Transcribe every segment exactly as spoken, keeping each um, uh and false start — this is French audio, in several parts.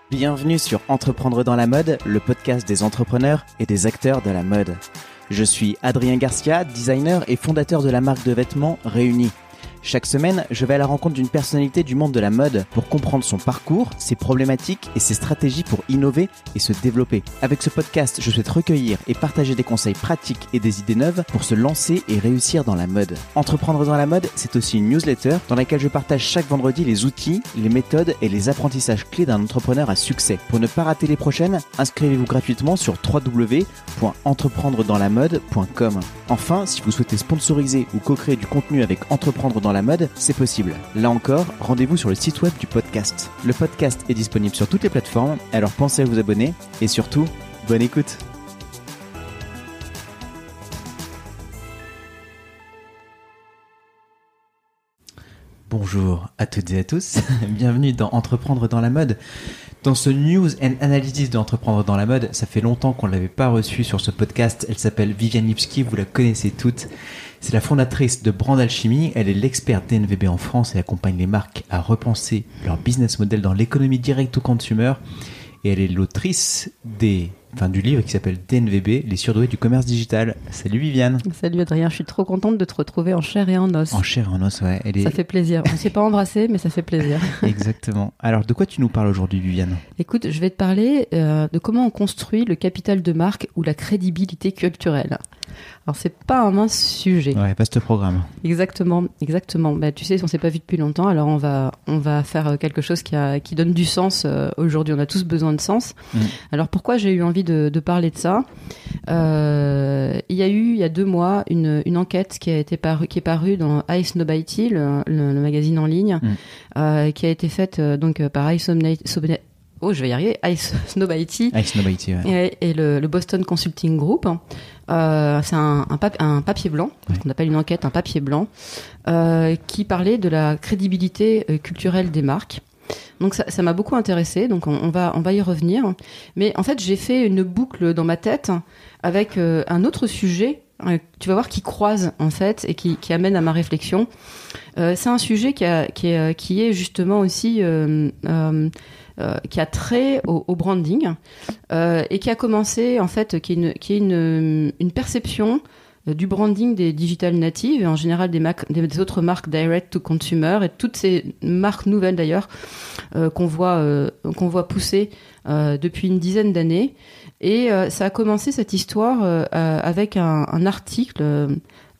Bienvenue sur Entreprendre dans la mode, le podcast des entrepreneurs et des acteurs de la mode. Je suis Adrien Garcia, designer et fondateur de la marque de vêtements Réunis. Chaque semaine, je vais à la rencontre d'une personnalité du monde de la mode pour comprendre son parcours, ses problématiques et ses stratégies pour innover et se développer. Avec ce podcast, je souhaite recueillir et partager des conseils pratiques et des idées neuves pour se lancer et réussir dans la mode. Entreprendre dans la mode, c'est aussi une newsletter dans laquelle je partage chaque vendredi les outils, les méthodes et les apprentissages clés d'un entrepreneur à succès. Pour ne pas rater les prochaines, inscrivez-vous gratuitement sur w w w point entreprendre dans la mode point com. Enfin, si vous souhaitez sponsoriser ou co-créer du contenu avec Entreprendre dans la mode, c'est possible. Là encore, rendez-vous sur le site web du podcast. Le podcast est disponible sur toutes les plateformes, alors pensez à vous abonner et surtout, bonne écoute. Bonjour à toutes et à tous, bienvenue dans Entreprendre dans la mode. Dans ce News and Analysis d'Entreprendre dans la mode, ça fait longtemps qu'on ne l'avait pas reçue sur ce podcast. Elle s'appelle Viviane Lipski, vous la connaissez toutes. C'est la fondatrice de Brand Alchemy. Elle est l'experte D N V B en France et accompagne les marques à repenser leur business model dans l'économie direct au consumer. Et elle est l'autrice des, enfin, du livre qui s'appelle D N V B, les surdoués du commerce digital. Salut Viviane. Salut Adrien, je suis trop contente de te retrouver en chair et en os. En chair et en os, ouais. Elle est... Ça fait plaisir. On ne s'est pas embrassé, mais ça fait plaisir. Exactement. Alors, de quoi tu nous parles aujourd'hui, Viviane ? Écoute, je vais te parler euh, de comment on construit le capital de marque ou la crédibilité culturelle. Alors, c'est pas un mince sujet. Ouais, vaste programme. Exactement, exactement. Bah, tu sais, on s'est pas vu depuis longtemps, alors on va, on va faire quelque chose qui, a, qui donne du sens. Euh, aujourd'hui, on a tous besoin de sens. Mmh. Alors, pourquoi j'ai eu envie de, de parler de ça ? euh, Il y a eu, il y a deux mois, une, une enquête qui a été parue, qui est parue dans iSnowByte, le, le, le magazine en ligne, mmh. euh, qui a été faite euh, donc par iSnowByte. Oh, je vais y arriver. iSnowByte. iSnowByte, ouais. Et, et le, le Boston Consulting Group. Euh, c'est un, un, pap- un papier blanc, ouais. Ce qu'on appelle une enquête, un papier blanc, euh, qui parlait de la crédibilité euh, culturelle des marques. Donc ça, ça m'a beaucoup intéressée, donc on, on, va, on va y revenir. Mais en fait, j'ai fait une boucle dans ma tête avec euh, un autre sujet, euh, tu vas voir, qui croise en fait et qui, qui amène à ma réflexion. Euh, c'est un sujet qui, a, qui, est, qui est justement aussi... Euh, euh, Euh, qui a trait au, au branding euh, et qui a commencé en fait, qui est une, qui est une, une perception euh, du branding des digital natives et en général des, mac, des, des autres marques direct to consumer et toutes ces marques nouvelles d'ailleurs euh, qu'on voit euh, qu'on voit pousser euh, depuis une dizaine d'années. Et euh, ça a commencé cette histoire euh, avec un, un article euh,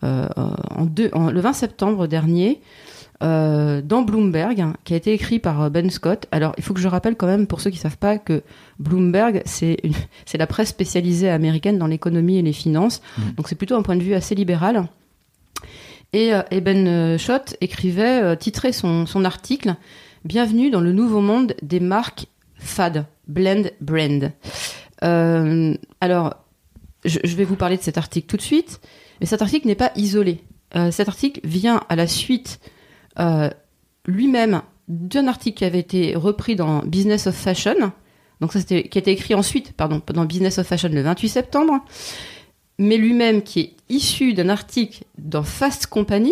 en deux, en, le vingt septembre dernier. Euh, dans Bloomberg, qui a été écrit par Ben Scott. Alors, il faut que je rappelle quand même, pour ceux qui ne savent pas, que Bloomberg, c'est, une, c'est la presse spécialisée américaine dans l'économie et les finances. Mmh. Donc, c'est plutôt un point de vue assez libéral. Et, euh, et Ben Scott écrivait, euh, titrait son, son article « Bienvenue dans le nouveau monde des marques F A D, Blend Brand ». Euh, alors, je, je vais vous parler de cet article tout de suite, mais cet article n'est pas isolé. Euh, cet article vient à la suite... Euh, lui-même d'un article qui avait été repris dans Business of Fashion, donc ça c'était, qui a été écrit ensuite, pardon, dans Business of Fashion le vingt-huit septembre, mais lui-même qui est issu d'un article dans Fast Company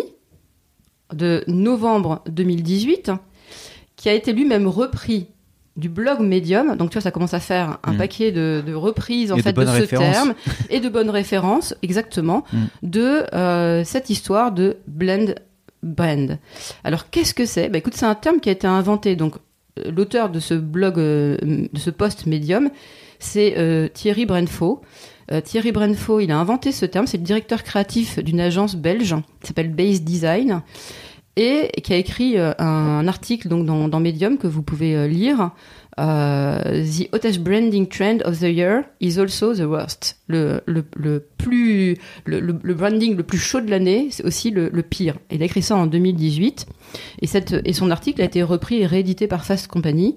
de novembre deux mille dix-huit, qui a été lui-même repris du blog Medium, donc tu vois ça commence à faire un mmh. paquet de, de reprises en et fait de, de ce références. terme et de bonnes références exactement mmh. de euh, cette histoire de blend brand. Alors qu'est-ce que c'est ? Bah écoute, c'est un terme qui a été inventé. Donc euh, l'auteur de ce blog, euh, de ce post Medium, c'est euh, Thierry Brennefaux. Euh, Thierry Brennefaux, il a inventé ce terme. C'est le directeur créatif d'une agence belge qui s'appelle Base Design et qui a écrit euh, un, un article donc dans, dans Medium que vous pouvez euh, lire. Euh, the hottest branding trend of the year is also the worst. Le, le, le plus, le, le, le branding le plus chaud de l'année, c'est aussi le, le pire. Il a écrit ça en deux mille dix-huit et, cette, et son article a été repris et réédité par Fast Company.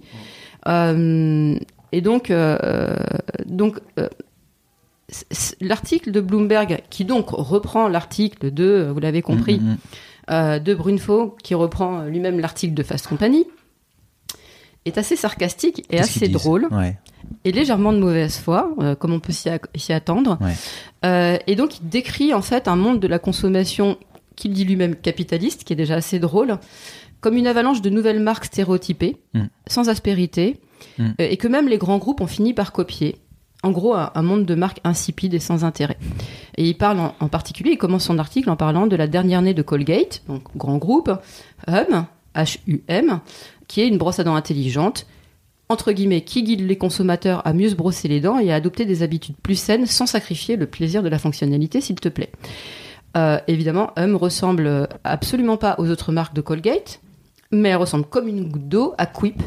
Euh, et donc, euh, donc euh, l'article de Bloomberg, qui donc reprend l'article de, vous l'avez compris, mmh, mmh. Euh, de Brunfo, qui reprend lui-même l'article de Fast Company, est assez sarcastique et Qu'est-ce assez drôle ouais. et légèrement de mauvaise foi, euh, comme on peut s'y, a- s'y attendre. Ouais. Euh, et donc, il décrit en fait un monde de la consommation qu'il dit lui-même capitaliste, qui est déjà assez drôle, comme une avalanche de nouvelles marques stéréotypées, mmh. sans aspérité, mmh. euh, et que même les grands groupes ont fini par copier. En gros, un, un monde de marques insipides et sans intérêt. Et il parle en, en particulier, il commence son article en parlant de la dernière née de Colgate, donc grand groupe, Hum, H U M, qui est une brosse à dents intelligente, entre guillemets, qui guide les consommateurs à mieux se brosser les dents et à adopter des habitudes plus saines sans sacrifier le plaisir de la fonctionnalité, s'il te plaît. Euh, évidemment, Hum ressemble absolument pas aux autres marques de Colgate, mais elle ressemble comme une goutte d'eau à Quip,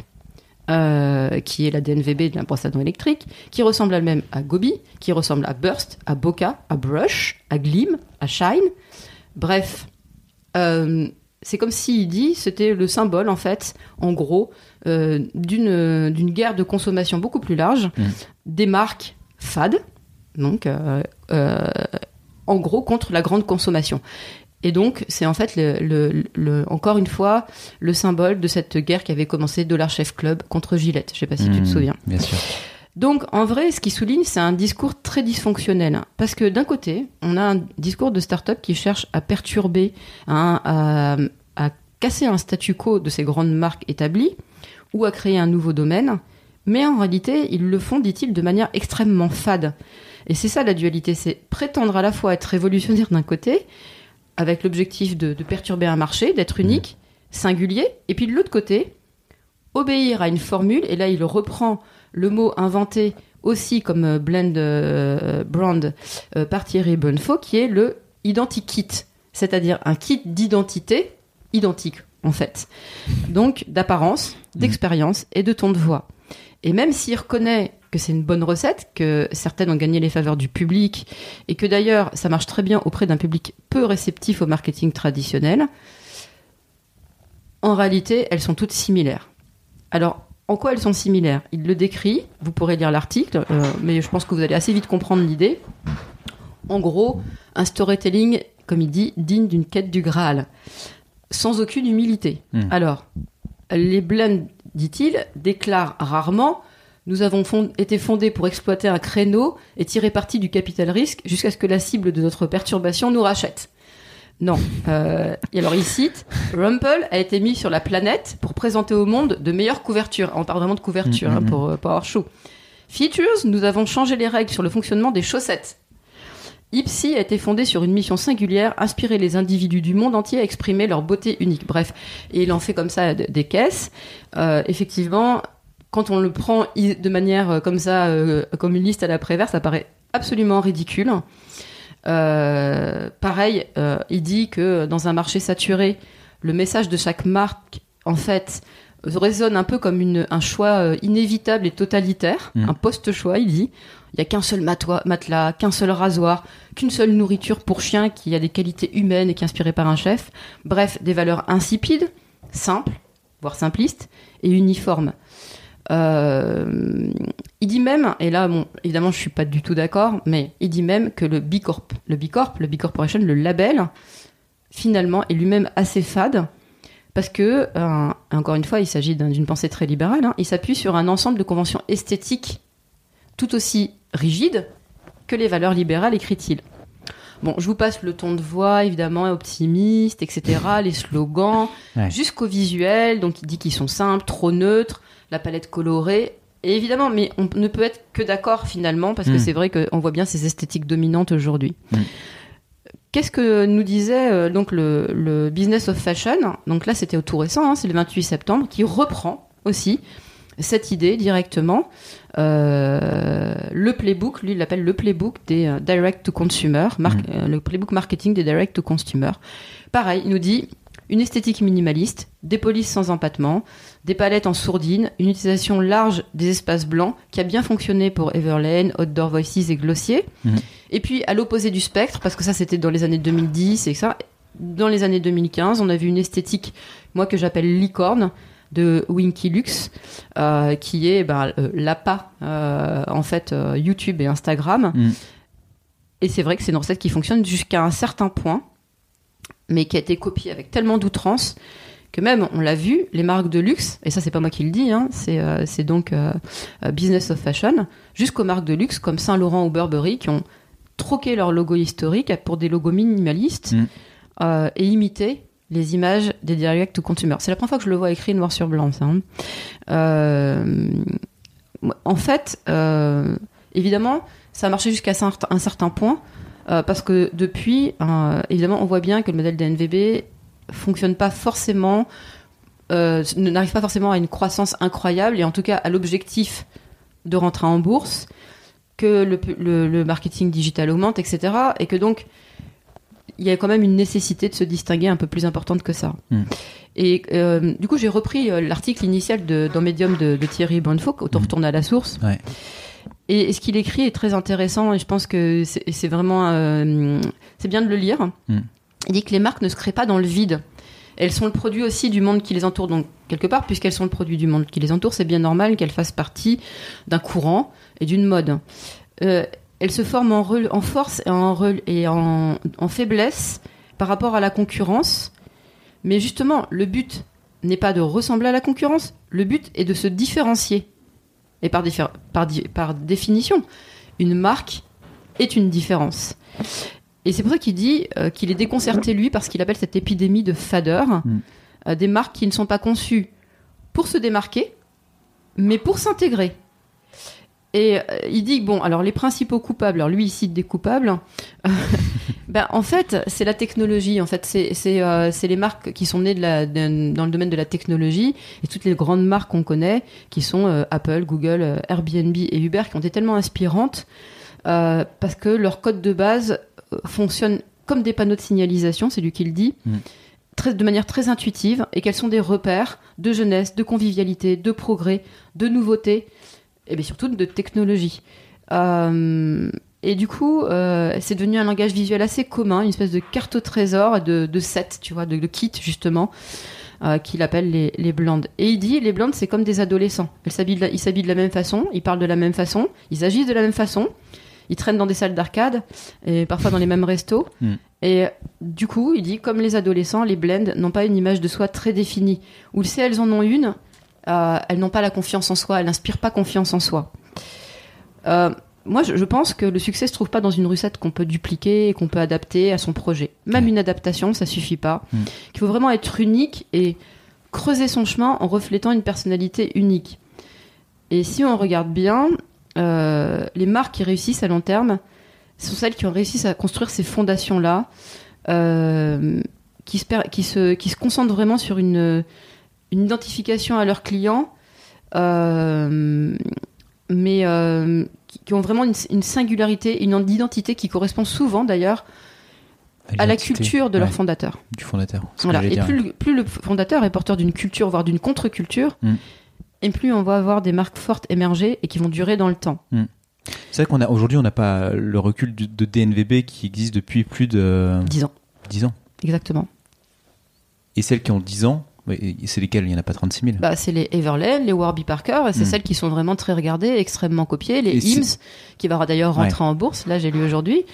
euh, qui est la D N V B de la brosse à dents électrique, qui ressemble elle-même à Gobi, qui ressemble à Burst, à Boca, à Brush, à Gleam, à Shine. Bref, euh, c'est comme s'il dit, c'était le symbole, en fait, en gros, euh, d'une, d'une guerre de consommation beaucoup plus large, mmh. des marques fades, donc, euh, euh, en gros, contre la grande consommation. Et donc, c'est en fait, le, le, le, encore une fois, le symbole de cette guerre qui avait commencé Dollar Shave Club contre Gillette. Je ne sais pas si mmh, tu te souviens. Bien sûr. Donc, en vrai, ce qui souligne, c'est un discours très dysfonctionnel. Parce que d'un côté, on a un discours de start-up qui cherche à perturber, hein, à, à casser un statu quo de ces grandes marques établies ou à créer un nouveau domaine. Mais en réalité, ils le font, dit-il, de manière extrêmement fade. Et c'est ça la dualité, c'est prétendre à la fois être révolutionnaire d'un côté, avec l'objectif de, de perturber un marché, d'être unique, singulier, et puis de l'autre côté, obéir à une formule, et là il reprend le mot inventé aussi comme blend euh, brand euh, par Thierry Bonnefaut, qui est le identikit, c'est-à-dire un kit d'identité identique en fait, donc d'apparence, d'expérience et de ton de voix. Et même s'il reconnaît que c'est une bonne recette, que certaines ont gagné les faveurs du public, et que d'ailleurs, ça marche très bien auprès d'un public peu réceptif au marketing traditionnel, en réalité, elles sont toutes similaires. Alors, en quoi elles sont similaires ? Il le décrit, vous pourrez lire l'article, euh, mais je pense que vous allez assez vite comprendre l'idée. En gros, un storytelling, comme il dit, digne d'une quête du Graal, sans aucune humilité. Mmh. Alors, les blends, dit-il, déclarent rarement « Nous avons fond- été fondés pour exploiter un créneau et tirer parti du capital risque jusqu'à ce que la cible de notre perturbation nous rachète. » Non. Euh, et alors, il cite « Rumple a été mis sur la planète pour présenter au monde de meilleures couvertures. » On parle vraiment de couverture mmh, hein, pour, pour avoir chaud. « Features, nous avons changé les règles sur le fonctionnement des chaussettes. » Ipsy a été fondé sur une mission singulière, inspirer les individus du monde entier à exprimer leur beauté unique. Bref, et il en fait comme ça des caisses. Euh, effectivement, quand on le prend de manière comme ça, euh, comme une liste à la Prévert, ça paraît absolument ridicule. Euh, pareil, euh, il dit que dans un marché saturé, le message de chaque marque, en fait, résonne un peu comme une, un choix inévitable et totalitaire, mmh. un post-choix, il dit. Il n'y a qu'un seul matois, matelas, qu'un seul rasoir, qu'une seule nourriture pour chien qui a des qualités humaines et qui est inspirée par un chef. Bref, des valeurs insipides, simples, voire simplistes, et uniformes. Euh, il dit même, et là, bon, évidemment, je ne suis pas du tout d'accord, mais il dit même que le B Corp, le B Corp, le B Corporation, le label, finalement, est lui-même assez fade, parce que, euh, encore une fois, il s'agit d'un, d'une pensée très libérale, hein, il s'appuie sur un ensemble de conventions esthétiques tout aussi rigide que les valeurs libérales, écrit-il. Bon, je vous passe le ton de voix, évidemment, optimiste, et cetera, les slogans, ouais. jusqu'au visuel, donc il dit qu'ils sont simples, trop neutres, la palette colorée, et évidemment, mais on ne peut être que d'accord, finalement, parce mmh. que c'est vrai qu'on voit bien ces esthétiques dominantes aujourd'hui. Mmh. Qu'est-ce que nous disait euh, donc le, le Business of Fashion ? Donc là, c'était au tout récent, hein, c'est le vingt-huit septembre, qui reprend aussi cette idée directement. Euh, le playbook, lui, il l'appelle le playbook des euh, direct-to-consumer, mar- mmh. euh, le playbook marketing des direct-to-consumer. Pareil, il nous dit une esthétique minimaliste, des polices sans empattement, des palettes en sourdine, une utilisation large des espaces blancs qui a bien fonctionné pour Everlane, Outdoor Voices et Glossier. Mmh. Et puis, à l'opposé du spectre, parce que ça, c'était dans les années deux mille dix et ça, dans les années deux mille quinze, on a vu une esthétique, moi, que j'appelle licorne, de Winky Lux, euh, qui est ben, euh, l'appât, euh, en fait, euh, YouTube et Instagram. Mm. Et c'est vrai que c'est une recette qui fonctionne jusqu'à un certain point, mais qui a été copiée avec tellement d'outrance que même, on l'a vu, les marques de luxe, et ça, c'est pas moi qui le dis, hein, c'est, euh, c'est donc euh, Business of Fashion, jusqu'aux marques de luxe comme Saint Laurent ou Burberry, qui ont troqué leur logo historique pour des logos minimalistes, mm. euh, et imiter les images des direct to consumer. C'est la première fois que je le vois écrit noir sur blanc, ça. Hein. Euh, en fait, euh, évidemment, ça a marché jusqu'à un certain point, euh, parce que depuis, euh, évidemment, on voit bien que le modèle D N V B fonctionne pas forcément, euh, n'arrive pas forcément à une croissance incroyable, et en tout cas à l'objectif de rentrer en bourse, que le, le, le marketing digital augmente, et cetera, et que donc il y a quand même une nécessité de se distinguer un peu plus importante que ça. Mmh. Et euh, du coup, j'ai repris l'article initial de, dans Medium de, de Thierry Bonnefaut, autant mmh. retourner à la source. Ouais. Et, et ce qu'il écrit est très intéressant, et je pense que c'est, c'est vraiment... Euh, c'est bien de le lire. Mmh. Il dit que les marques ne se créent pas dans le vide. Elles sont le produit aussi du monde qui les entoure. Donc, quelque part, puisqu'elles sont le produit du monde qui les entoure, c'est bien normal qu'elles fassent partie d'un courant et d'une mode. Euh, elles se forment en, re, en force et, en, re, et en, en faiblesse par rapport à la concurrence. Mais justement, le but n'est pas de ressembler à la concurrence. Le but est de se différencier. Et par, diffé- par, di- par définition, une marque est une différence. Et c'est pour ça qu'il dit euh, qu'il est déconcerté, lui, parce qu'il appelle cette épidémie de fadeur, mmh. euh, des marques qui ne sont pas conçues pour se démarquer, mais pour s'intégrer. Et euh, il dit, bon, alors les principaux coupables, alors lui, il cite des coupables, euh, ben, en fait, c'est la technologie. En fait, c'est, c'est, euh, c'est les marques qui sont nées de la, de, dans le domaine de la technologie, et toutes les grandes marques qu'on connaît, qui sont euh, Apple, Google, euh, Airbnb et Uber, qui ont été tellement inspirantes, euh, parce que leur code de base fonctionnent comme des panneaux de signalisation, c'est lui qui le dit, mmh. très, de manière très intuitive, et qu'elles sont des repères de jeunesse, de convivialité, de progrès, de nouveauté, et bien surtout de technologie. Euh, et du coup, euh, c'est devenu un langage visuel assez commun, une espèce de carte au trésor de, de set, tu vois, de, de kit justement, euh, qu'il appelle les, les blindes. Et il dit, les blindes, c'est comme des adolescents. Elles s'habillent de la, ils s'habillent de la même façon, ils parlent de la même façon, ils agissent de la même façon, ils traînent dans des salles d'arcade et parfois dans les mêmes restos. Mm. Et du coup, il dit, comme les adolescents, les blends n'ont pas une image de soi très définie. Ou si elles en ont une, euh, elles n'ont pas la confiance en soi, elles n'inspirent pas confiance en soi. Euh, moi, je, je pense que le succès se trouve pas dans une recette qu'on peut dupliquer et qu'on peut adapter à son projet. Même mm. une adaptation, ça suffit pas. Mm. Il faut vraiment être unique et creuser son chemin en reflétant une personnalité unique. Et si on regarde bien... Euh, les marques qui réussissent à long terme sont celles qui ont réussi à construire ces fondations-là, euh, qui, se, qui, se, qui se concentrent vraiment sur une, une identification à leurs clients, euh, mais euh, qui, qui ont vraiment une, une singularité, une identité qui correspond souvent d'ailleurs à, à la culture de ouais, leur fondateur. Du fondateur. Voilà. Et plus le, plus le fondateur est porteur d'une culture, voire d'une contre-culture, mm. et plus on va avoir des marques fortes émerger et qui vont durer dans le temps. Mmh. C'est vrai qu'on a aujourd'hui on n'a pas le recul de, de D N V B qui existe depuis plus de dix ans. dix ans. Exactement. Et celles qui ont dix ans, c'est lesquelles ? Il n'y en a pas trente-six mille. Bah, c'est les Everlane, les Warby Parker, et c'est mmh. celles qui sont vraiment très regardées, extrêmement copiées. Les et Ims, qui va d'ailleurs rentrer ouais. en bourse, là j'ai lu aujourd'hui,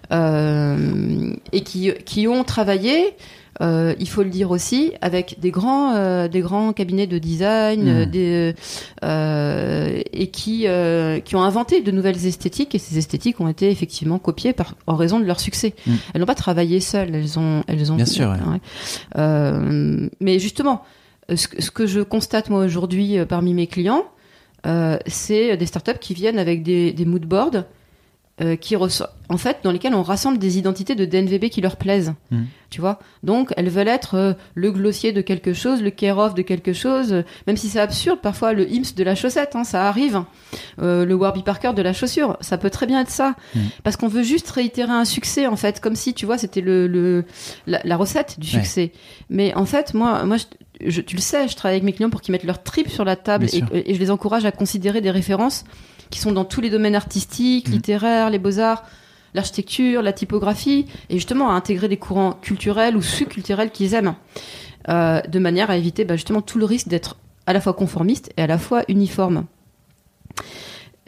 euh, et qui, qui ont travaillé. Euh, il faut le dire aussi, avec des grands, euh, des grands cabinets de design, mmh. euh, des, euh, et qui, euh, qui ont inventé de nouvelles esthétiques, et ces esthétiques ont été effectivement copiées par, en raison de leur succès. Mmh. Elles n'ont pas travaillé seules, elles ont, elles ont. Bien sûr. Ouais. Ouais. Euh, mais justement, ce, ce que je constate moi aujourd'hui euh, parmi mes clients, euh, c'est des startups qui viennent avec des, des mood boards. Euh, qui reço- en fait, dans lesquelles on rassemble des identités de D N V B qui leur plaisent, mmh. tu vois. Donc, elles veulent être euh, le glossier de quelque chose, le care-off de quelque chose, euh, même si c'est absurde, parfois le Ims de la chaussette, hein, ça arrive, euh, le Warby Parker de la chaussure, ça peut très bien être ça, mmh. parce qu'on veut juste réitérer un succès, en fait, comme si, tu vois, c'était le, le la, la recette du succès. Ouais. Mais en fait, moi, moi, je, je, tu le sais, je travaille avec mes clients pour qu'ils mettent leur trip sur la table et, et je les encourage à considérer des références qui sont dans tous les domaines artistiques, mmh. littéraires, les beaux-arts, l'architecture, la typographie, et justement à intégrer des courants culturels ou sous-culturels qu'ils aiment, euh, de manière à éviter bah, justement tout le risque d'être à la fois conformiste et à la fois uniforme.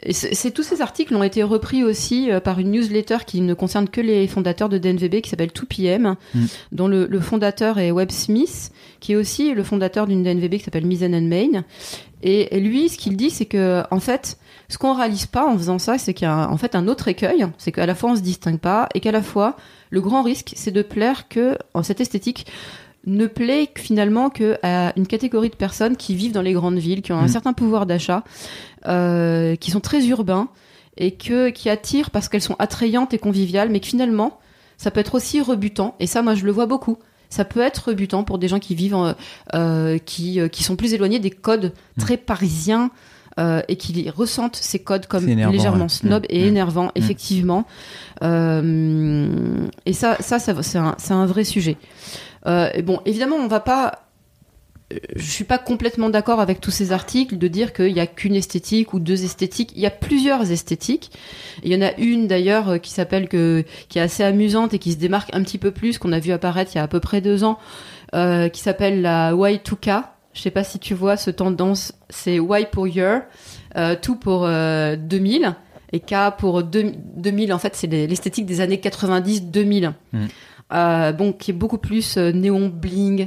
Et c'est, c'est, tous ces articles ont été repris aussi euh, par une newsletter qui ne concerne que les fondateurs de D N V B, qui s'appelle deux P M, mm. dont le, le fondateur est Webb Smith, qui est aussi le fondateur d'une D N V B qui s'appelle Mizen and Main. Et, et lui, ce qu'il dit, c'est que, en fait, ce qu'on réalise pas en faisant ça, c'est qu'il y a en fait un autre écueil, c'est qu'à la fois on se distingue pas, et qu'à la fois, le grand risque, c'est de plaire que, en cette esthétique, ne plaît finalement qu'à une catégorie de personnes qui vivent dans les grandes villes, qui ont un mmh. certain pouvoir d'achat, euh, qui sont très urbains et que, qui attirent parce qu'elles sont attrayantes et conviviales, mais que finalement, ça peut être aussi rebutant. Et ça, moi, je le vois beaucoup. Ça peut être rebutant pour des gens qui vivent, en, euh, qui, euh, qui sont plus éloignés des codes très parisiens euh, et qui ressentent ces codes comme énervant, légèrement ouais. snob mmh. et mmh. énervants, mmh. effectivement. Euh, et ça, ça, ça c'est, un, c'est un vrai sujet. Euh, et bon, évidemment, on va pas. Je suis pas complètement d'accord avec tous ces articles de dire qu'il y a qu'une esthétique ou deux esthétiques. Il y a plusieurs esthétiques. Il y en a une d'ailleurs qui s'appelle que qui est assez amusante et qui se démarque un petit peu plus, qu'on a vu apparaître il y a à peu près deux ans, euh, qui s'appelle la Y deux K. Je sais pas si tu vois ce tendance. C'est Y pour year, euh, two pour euh, deux mille et K pour deux, deux mille. En fait, c'est l'esthétique des années quatre-vingt-dix deux mille. Mmh. Euh, bon, qui est beaucoup plus euh, néon bling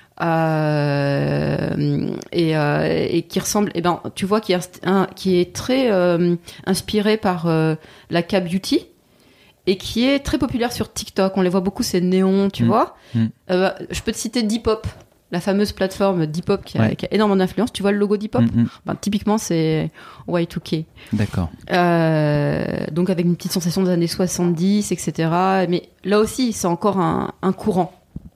euh, et, euh, et qui ressemble, eh ben, tu vois, qui est, un, qui est très euh, inspiré par euh, la K-beauty et qui est très populaire sur TikTok. On les voit beaucoup, ces néons, tu mmh. vois. Mmh. Euh, je peux te citer Depop, la fameuse plateforme Depop qui a, ouais. qui a énormément d'influence. Tu vois le logo Depop ? Mmh. Ben, typiquement, c'est Y deux K. D'accord. Euh, donc avec une petite sensation des années soixante-dix, et cetera. Mais là aussi, c'est encore un, un courant.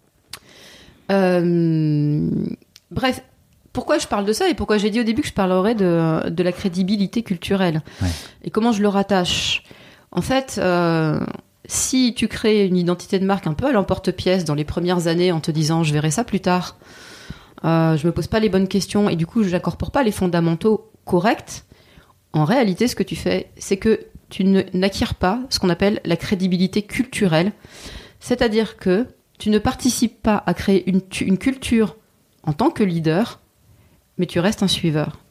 Euh, bref, pourquoi je parle de ça et pourquoi j'ai dit au début que je parlerais de, de la crédibilité culturelle ouais. et comment je le rattache. En fait... Euh, si tu crées une identité de marque un peu à l'emporte-pièce dans les premières années en te disant je verrai ça plus tard, euh, je me pose pas les bonnes questions et du coup je n'incorpore pas les fondamentaux corrects, en réalité ce que tu fais c'est que tu ne, n'acquiers pas ce qu'on appelle la crédibilité culturelle, c'est-à-dire que tu ne participes pas à créer une, une culture en tant que leader, mais tu restes un suiveur.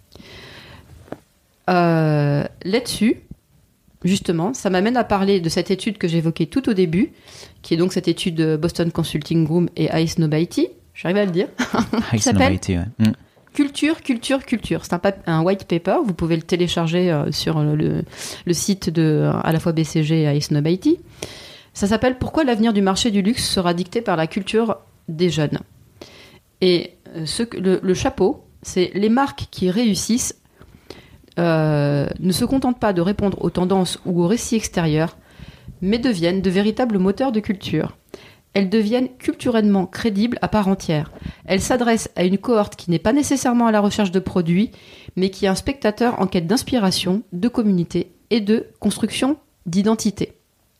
Euh, là-dessus, justement, ça m'amène à parler de cette étude que j'évoquais tout au début, qui est donc cette étude de Boston Consulting Group et Ice Nobody, j'arrive à le dire, qui s'appelle ouais. mm. Culture, Culture, Culture. C'est un, pap- un white paper, vous pouvez le télécharger euh, sur le, le site de à la fois B C G et Ice Nobody. Ça s'appelle « Pourquoi l'avenir du marché du luxe sera dicté par la culture des jeunes ». Et ce, le, le chapeau, c'est les marques qui réussissent Euh, ne se contentent pas de répondre aux tendances ou aux récits extérieurs, mais deviennent de véritables moteurs de culture. Elles deviennent culturellement crédibles à part entière. Elles s'adressent à une cohorte qui n'est pas nécessairement à la recherche de produits, mais qui est un spectateur en quête d'inspiration, de communauté et de construction d'identité.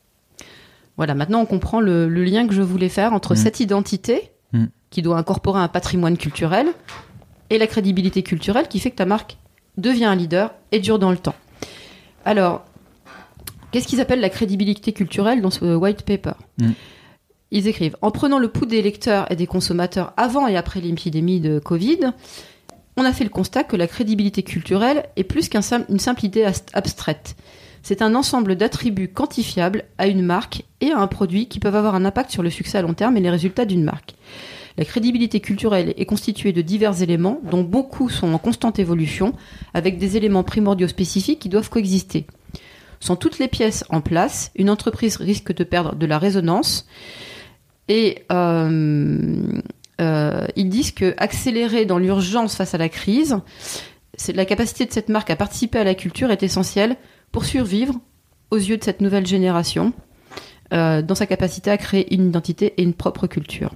Voilà, maintenant on comprend le, le lien que je voulais faire entre mmh. cette identité, mmh. qui doit incorporer un patrimoine culturel, et la crédibilité culturelle qui fait que ta marque devient un leader et dure dans le temps. Alors, qu'est-ce qu'ils appellent la crédibilité culturelle dans ce white paper ? mmh. Ils écrivent « En prenant le pouls des lecteurs et des consommateurs avant et après l'épidémie de Covid, on a fait le constat que la crédibilité culturelle est plus qu'une sim- simple idée abstraite. C'est un ensemble d'attributs quantifiables à une marque et à un produit qui peuvent avoir un impact sur le succès à long terme et les résultats d'une marque. La crédibilité culturelle est constituée de divers éléments, dont beaucoup sont en constante évolution, avec des éléments primordiaux spécifiques qui doivent coexister. Sans toutes les pièces en place, une entreprise risque de perdre de la résonance. Et euh, euh, ils disent que accélérer dans l'urgence face à la crise, c'est la capacité de cette marque à participer à la culture est essentielle pour survivre aux yeux de cette nouvelle génération, euh, dans sa capacité à créer une identité et une propre culture.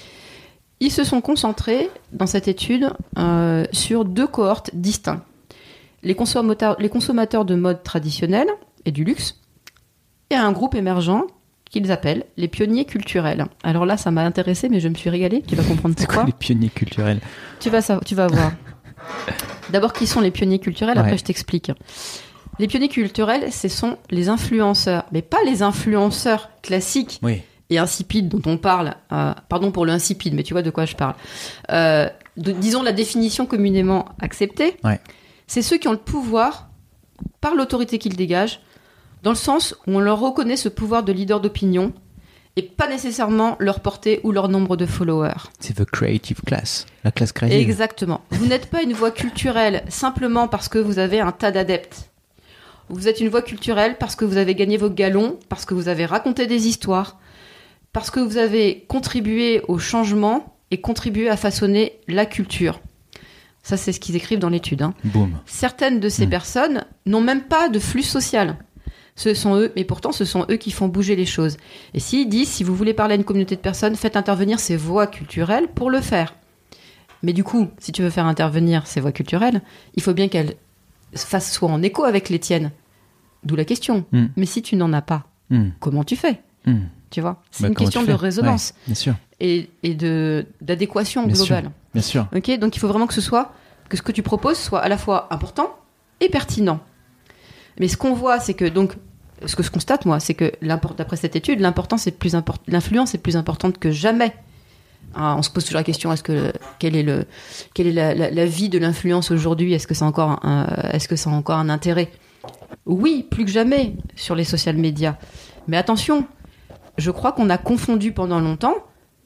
Ils se sont concentrés, dans cette étude, euh, sur deux cohortes distinctes. Les consommateurs, les consommateurs de mode traditionnelle et du luxe, et un groupe émergent qu'ils appellent les pionniers culturels. Alors là, ça m'a intéressé, mais je me suis régalée. Tu vas comprendre pourquoi. C'est quoi les pionniers culturels ? Tu vas, tu vas voir. D'abord, qui sont les pionniers culturels ? Après, ouais. je t'explique. Les pionniers culturels, ce sont les influenceurs, mais pas les influenceurs classiques. Oui. Et insipide dont on parle, euh, pardon pour le insipide, mais tu vois de quoi je parle. Euh, de, disons la définition communément acceptée, ouais. c'est ceux qui ont le pouvoir par l'autorité qu'ils dégagent, dans le sens où on leur reconnaît ce pouvoir de leader d'opinion et pas nécessairement leur portée ou leur nombre de followers. C'est the creative class, la classe créative. Exactement. Vous n'êtes pas une voix culturelle simplement parce que vous avez un tas d'adeptes. Vous êtes une voix culturelle parce que vous avez gagné vos galons, parce que vous avez raconté des histoires, parce que vous avez contribué au changement et contribué à façonner la culture. Ça, c'est ce qu'ils écrivent dans l'étude. Hein. Boum. Certaines de ces mmh. personnes n'ont même pas de flux social. Ce sont eux, mais pourtant, ce sont eux qui font bouger les choses. Et s'ils disent, si vous voulez parler à une communauté de personnes, faites intervenir ces voix culturelles pour le faire. Mais du coup, si tu veux faire intervenir ces voix culturelles, il faut bien qu'elles fassent soit en écho avec les tiennes. D'où la question. Mm. Mais si tu n'en as pas, mm. comment tu fais mm. Tu vois, c'est bah, une question de résonance ouais, bien sûr. Et, et de, d'adéquation bien globale. Sûr. Bien sûr. Okay, donc il faut vraiment que ce soit, que ce que tu proposes soit à la fois important et pertinent. Mais ce qu'on voit, c'est que, donc, ce que je constate, moi, c'est que, d'après cette étude, l'importance est plus import- l'influence est plus importante que jamais. Ah, on se pose toujours la question, est-ce que, quelle est, le, quelle est la, la, la vie de l'influence aujourd'hui ? Est-ce que c'est encore un, est-ce que ça a encore un intérêt ? Oui, plus que jamais, sur les social media. Mais attention, je crois qu'on a confondu pendant longtemps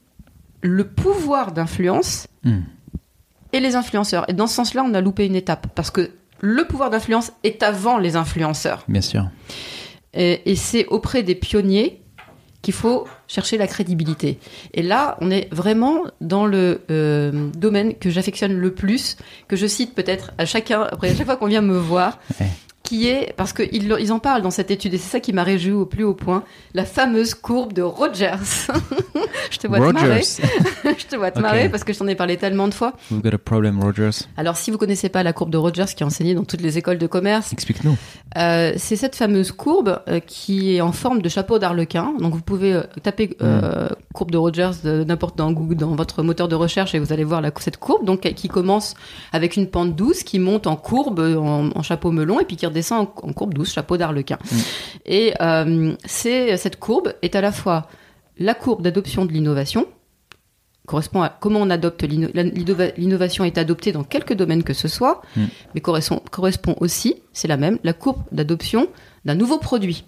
le pouvoir d'influence mmh. et les influenceurs. Et dans ce sens-là, on a loupé une étape. Parce que le pouvoir d'influence est avant les influenceurs. Bien sûr. Et, et c'est auprès des pionniers qu'il faut chercher la crédibilité. Et là, on est vraiment dans le euh, domaine que j'affectionne le plus, que je cite peut-être à chacun, après à chaque fois qu'on vient me voir, ouais. qui est, parce qu'ils ils en parlent dans cette étude, et c'est ça qui m'a réjoui au plus haut point, la fameuse courbe de Rogers. Je te vois Rogers. te marrer. Je te vois te okay. marrer parce que je t'en ai parlé tellement de fois. We've got a problem, Rogers. Alors, si vous connaissez pas la courbe de Rogers qui est enseignée dans toutes les écoles de commerce, explique-nous. Euh, c'est cette fameuse courbe euh, qui est en forme de chapeau d'arlequin. Donc, vous pouvez euh, taper euh, mm. courbe de Rogers de, n'importe dans Google, dans votre moteur de recherche, et vous allez voir la, cette courbe, donc qui commence avec une pente douce, qui monte en courbe, en, en chapeau melon, et puis qui redescend en, en courbe douce, chapeau d'arlequin. Mm. Et euh, c'est cette courbe est à la fois la courbe d'adoption de l'innovation, correspond à comment on adopte l'inno- l'innovation est adoptée dans quelques domaines que ce soit, mm. mais correspond, correspond aussi, c'est la même, la courbe d'adoption d'un nouveau produit.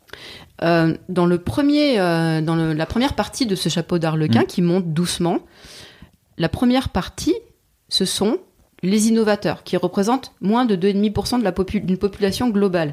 Euh, dans le premier, euh, dans le, la première partie de ce chapeau d'arlequin mm. qui monte doucement, la première partie, ce sont les innovateurs qui représentent moins de deux virgule cinq pour cent de la popu- d'une population globale,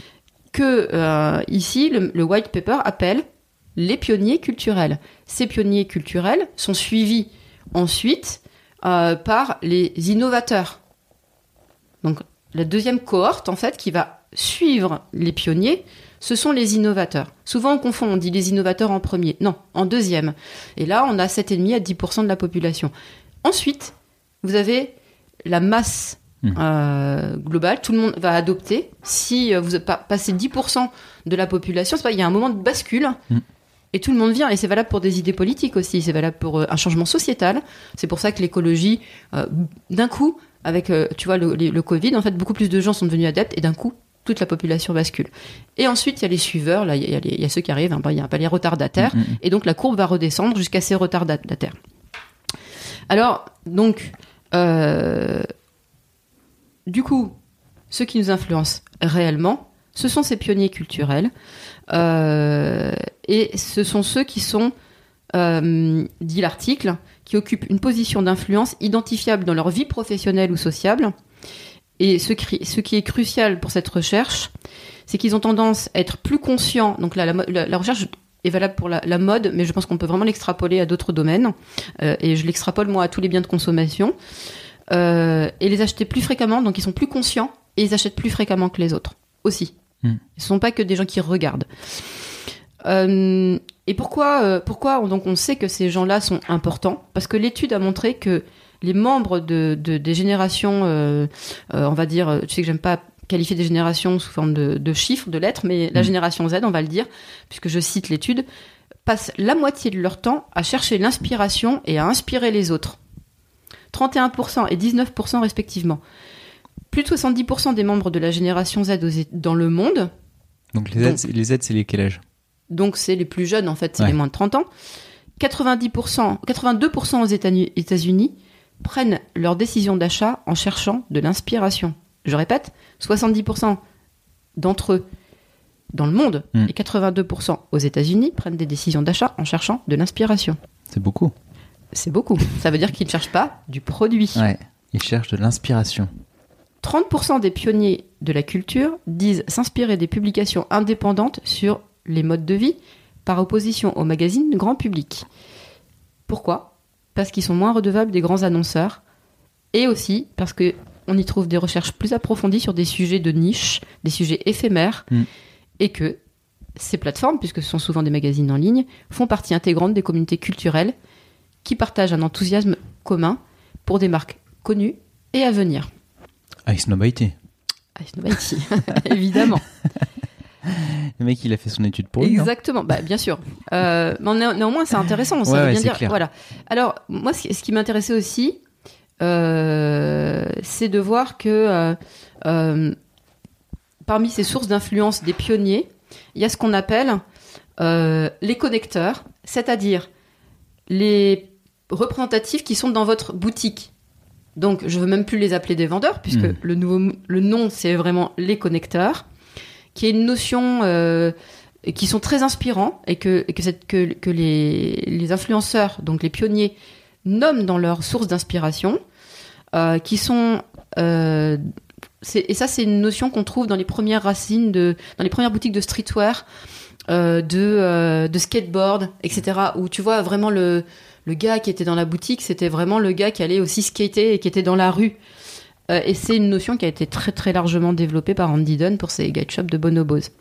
que euh, ici le, le white paper appelle les pionniers culturels. Ces pionniers culturels sont suivis ensuite euh, par les innovateurs. Donc la deuxième cohorte en fait qui va suivre les pionniers, ce sont les innovateurs. Souvent on confond, on dit les innovateurs en premier. Non, en deuxième. Et là on a sept virgule cinq à dix pour cent de la population. Ensuite, vous avez la masse Mmh. Euh, global, tout le monde va adopter. Si euh, vous passez dix pour cent de la population, c'est pas, il y a un moment de bascule mmh. et tout le monde vient. Et c'est valable pour des idées politiques aussi, c'est valable pour euh, un changement sociétal. C'est pour ça que l'écologie, euh, d'un coup, avec euh, tu vois le, le Covid, en fait, beaucoup plus de gens sont devenus adeptes et d'un coup, toute la population bascule. Et ensuite, il y a les suiveurs, là, il y, y, y a ceux qui arrivent, hein, il y a pas les retardataires, mmh. et donc la courbe va redescendre jusqu'à ces retardataires. Alors, donc. Euh, Du coup, ceux qui nous influencent réellement, ce sont ces pionniers culturels. Euh, et ce sont ceux qui sont, euh, dit l'article, qui occupent une position d'influence identifiable dans leur vie professionnelle ou sociale. Et ce qui, ce qui est crucial pour cette recherche, c'est qu'ils ont tendance à être plus conscients. Donc là, la, la, la recherche est valable pour la, la mode, mais je pense qu'on peut vraiment l'extrapoler à d'autres domaines. Euh, et je l'extrapole, moi, à tous les biens de consommation. Euh, et les acheter plus fréquemment, donc ils sont plus conscients et ils achètent plus fréquemment que les autres aussi. Mm. Ce ne sont pas que des gens qui regardent. Euh, et pourquoi, euh, pourquoi on, donc on sait que ces gens-là sont importants ? Parce que l'étude a montré que les membres de, de, des générations, euh, euh, on va dire, tu sais que j'aime pas qualifier des générations sous forme de, de chiffres, de lettres, mais mm. la génération Z, on va le dire, puisque je cite l'étude, passent la moitié de leur temps à chercher l'inspiration et à inspirer les autres. trente et un pour cent et dix-neuf pour cent respectivement. Plus de soixante-dix pour cent des membres de la génération Z dans le monde. Donc les Z, donc, les Z c'est les quel âge ? Donc c'est les plus jeunes en fait, c'est ouais. les moins de trente ans. quatre-vingt-dix pour cent, quatre-vingt-deux pour cent aux États-Unis prennent leur décision d'achat en cherchant de l'inspiration. Je répète, soixante-dix pour cent d'entre eux dans le monde mmh. et quatre-vingt-deux pour cent aux États-Unis prennent des décisions d'achat en cherchant de l'inspiration. C'est beaucoup. C'est beaucoup. Ça veut dire qu'ils ne cherchent pas du produit. Ouais, ils cherchent de l'inspiration. trente pour cent des pionniers de la culture disent s'inspirer des publications indépendantes sur les modes de vie par opposition aux magazines grand public. Pourquoi ? Parce qu'ils sont moins redevables des grands annonceurs et aussi parce qu'on y trouve des recherches plus approfondies sur des sujets de niche, des sujets éphémères mmh. et que ces plateformes, puisque ce sont souvent des magazines en ligne, font partie intégrante des communautés culturelles qui partagent un enthousiasme commun pour des marques connues et à venir. Ice Nobody. Ice Nobody, évidemment. Le mec, il a fait son étude pour lui. Exactement, bah, bien sûr. Euh, mais né- néanmoins, c'est intéressant. Ça ouais, veut ouais, bien c'est dire. Clair. Voilà. Alors, moi, ce qui, ce qui m'intéressait aussi, euh, c'est de voir que euh, euh, parmi ces sources d'influence des pionniers, il y a ce qu'on appelle euh, les connecteurs, c'est-à-dire les représentatifs qui sont dans votre boutique. Donc, je ne veux même plus les appeler des vendeurs, puisque mmh. le, nouveau, le nom, c'est vraiment les connecteurs, qui est une notion euh, qui sont très inspirants et que, et que, cette, que, que les, les influenceurs, donc les pionniers, nomment dans leurs sources d'inspiration, euh, qui sont... Euh, c'est, et ça, c'est une notion qu'on trouve dans les premières racines, de, dans les premières boutiques de streetwear, euh, de, euh, de skateboard, et cetera, où tu vois vraiment le... Le gars qui était dans la boutique, c'était vraiment le gars qui allait aussi skater et qui était dans la rue. Euh, et c'est une notion qui a été très très largement développée par Andy Dunn pour ses guide shops de bonobos.